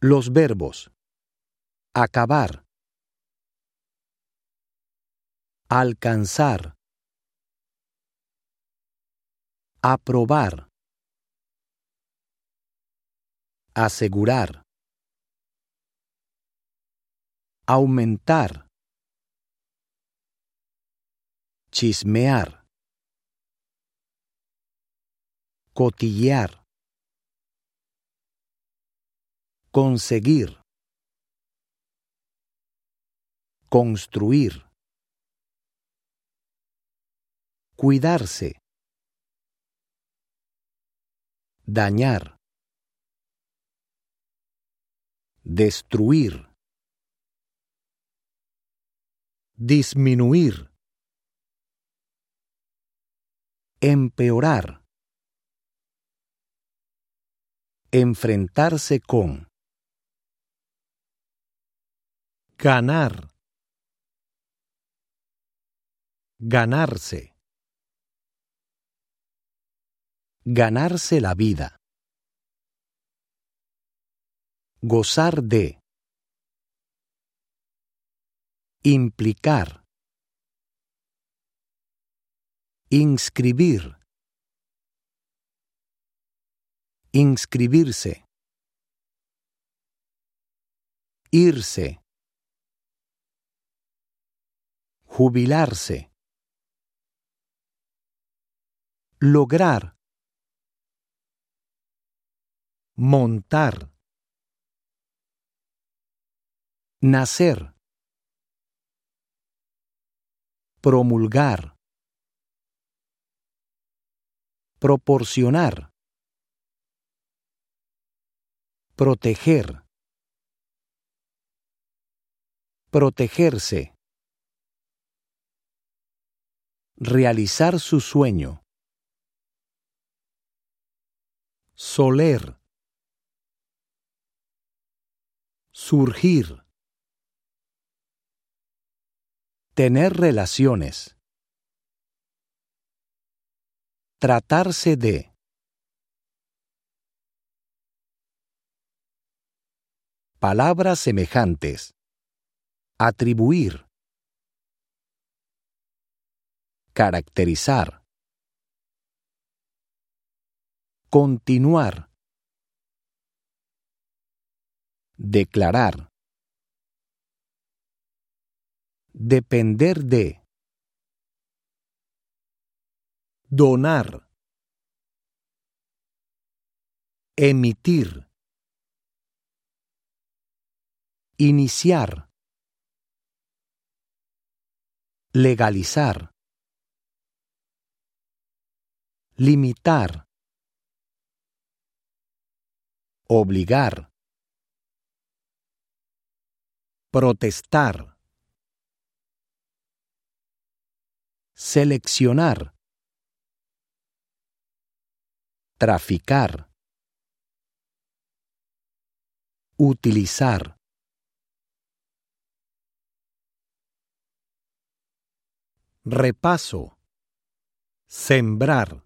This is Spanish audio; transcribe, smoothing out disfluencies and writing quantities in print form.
Los verbos: acabar, alcanzar, aprobar, asegurar, aumentar, chismear, cotillear, conseguir, construir, cuidarse, dañar, destruir, disminuir, empeorar, enfrentarse con, ganar, ganarse, ganarse la vida, gozar de, implicar, inscribir, inscribirse, irse, jubilarse, lograr, montar, nacer, promulgar, proporcionar, proteger, protegerse, realizar su sueño, soler, surgir, tener relaciones, tratarse de, palabras semejantes, atribuir, caracterizar, continuar, declarar, depender de, donar, emitir, iniciar, legalizar, limitar, obligar, protestar, seleccionar, traficar, utilizar, repaso, sembrar,